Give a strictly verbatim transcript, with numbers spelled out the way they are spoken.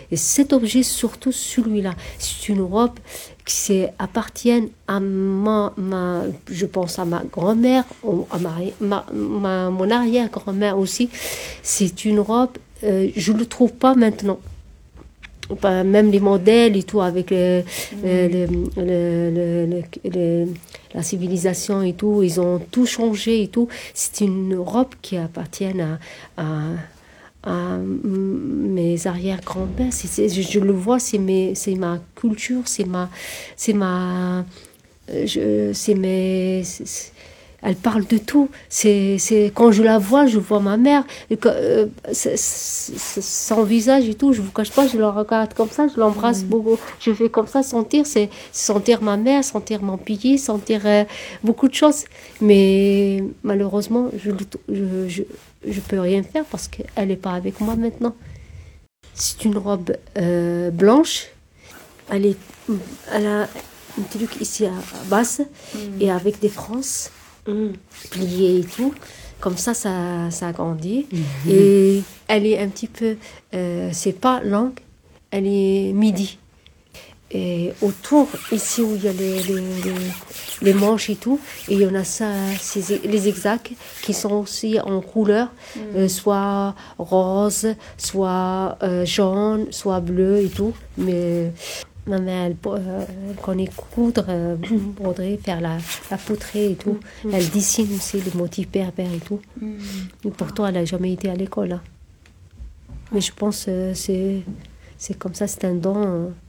Et cet objet, surtout celui-là, c'est une robe qui appartient à ma, ma, je pense à ma grand-mère, à ma, ma, ma, mon arrière-grand-mère aussi. C'est une robe, euh, je ne le trouve pas maintenant. Même les modèles et tout, avec le, mmh. le, le, le, le, le, la civilisation et tout, ils ont tout changé et tout. C'est une robe qui appartient à, à, à mes arrière-grands-pères. C'est, je, je le vois, c'est, mes, c'est ma culture, c'est ma... C'est ma je, c'est mes... C'est, elle parle de tout. C'est, c'est, quand je la vois, je vois ma mère. Et que, euh, c'est, c'est, son visage et tout, je ne vous cache pas, je le regarde comme ça, je l'embrasse mmh. beaucoup. Je fais comme ça, sentir, c'est sentir ma mère, sentir mon pilier, sentir euh, beaucoup de choses. Mais malheureusement, je ne je, je, je peux rien faire parce qu'elle n'est pas avec moi maintenant. C'est une robe euh, blanche. Elle, est, elle a un truc ici à, à basse mmh. et avec des frances. Mmh. Pliée et tout, comme ça, ça, ça agrandit. Mmh. Et elle est un petit peu, euh, c'est pas longue, elle est midi. Et autour, ici où il y a les, les, les, les manches et tout, et il y en a ça, c'est les zigzags qui sont aussi en couleur, mmh. euh, soit rose, soit euh, jaune, soit bleu et tout. Mais ma mère, elle, euh, elle connaît coudre, euh, broderie, faire la, la poterie et tout. Mmh. Elle dessine aussi les motifs berbères et tout. Mmh. Et pourtant, elle n'a jamais été à l'école. Hein. Mais je pense que euh, c'est, c'est comme ça, c'est un don. Euh,